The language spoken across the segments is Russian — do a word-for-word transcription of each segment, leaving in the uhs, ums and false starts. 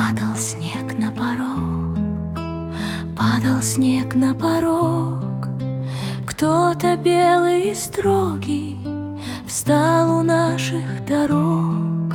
Падал снег на порог, падал снег на порог. Кто-то белый и строгий встал у наших дорог.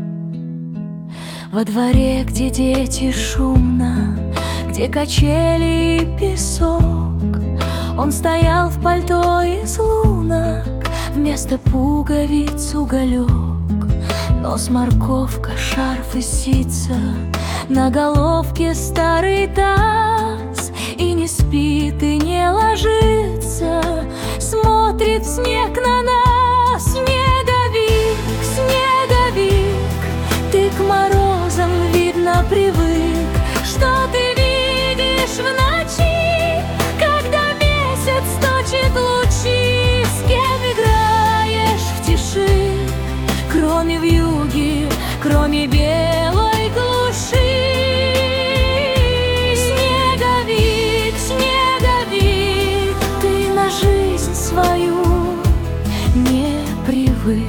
Во дворе, где дети шумно, где качели и песок, он стоял в пальто из лунок, вместо пуговиц уголек. Нос, морковка, шарф и сица, на головке старый таз, и не спит, и не ложится, смотрит снег на нас. Снеговик, снеговик, ты к морозам, видно, привык. Что ты видишь в ночи, когда месяц точит лучи? С кем играешь в тиши, кроме вьюги, кроме белой глуши? Снеговик, снеговик, ты на жизнь свою не привык.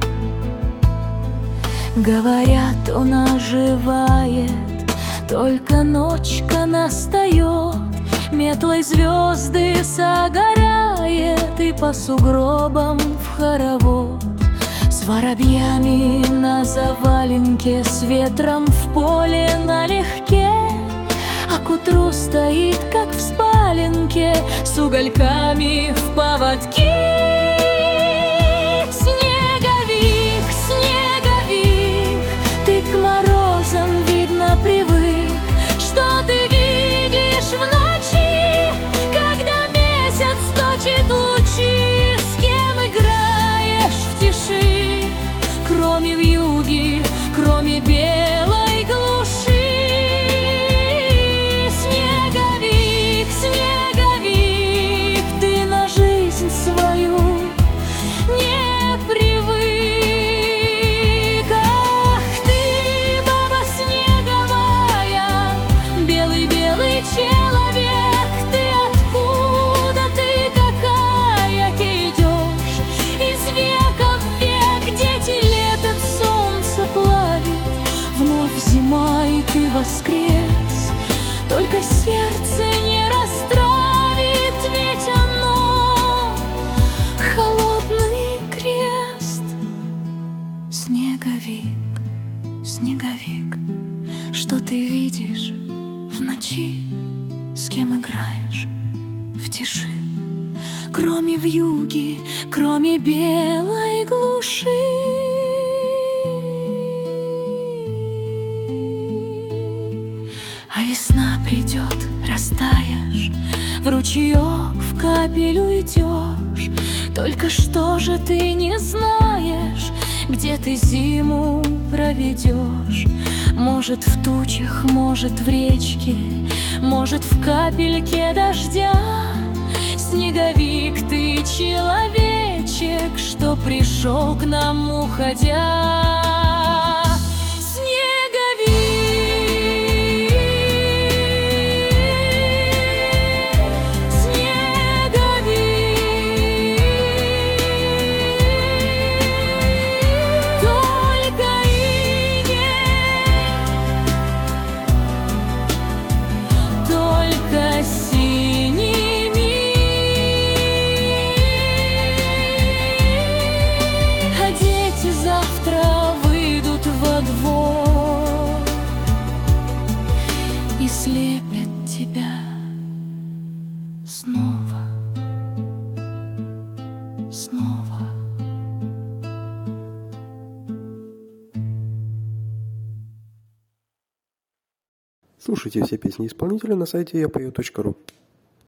Говорят, он оживает, только ночка настает, метлой звезды согорает и по сугробам в хоровод. С воробьями на заваленке, с ветром в поле налегке, а к утру стоит, как в спаленке, с угольками в поводке. Снеговик, снеговик, ты к морозам, видно, привык. Что ты видишь в ночи, когда месяц точит лучи? С кем играешь в тиши, кроме вьюги, кроме белой глуши? Снеговик, снеговик, ты на жизнь свою не привык. Ах ты, баба снеговая, белый-белый человек, ты откуда, ты какая идешь? Из века в век дети лепят, солнце плавит, вновь зима, и ты воскрес. Только сердце не растравит, ведь оно холодный крест. Снеговик, снеговик, что ты видишь в ночи? С кем играешь в тиши, кроме вьюги, кроме белой глуши? А весна придет, растаешь, в ручеек в капель уйдешь. Только что же ты не знаешь, где ты зиму проведешь? Может, в тучах, может, в речке, может, в капельке дождя. Снеговик, ты человечек, что пришел к нам уходя. И слепят тебя снова, снова. Слушайте все песни исполнителя на сайте я пою точка ру.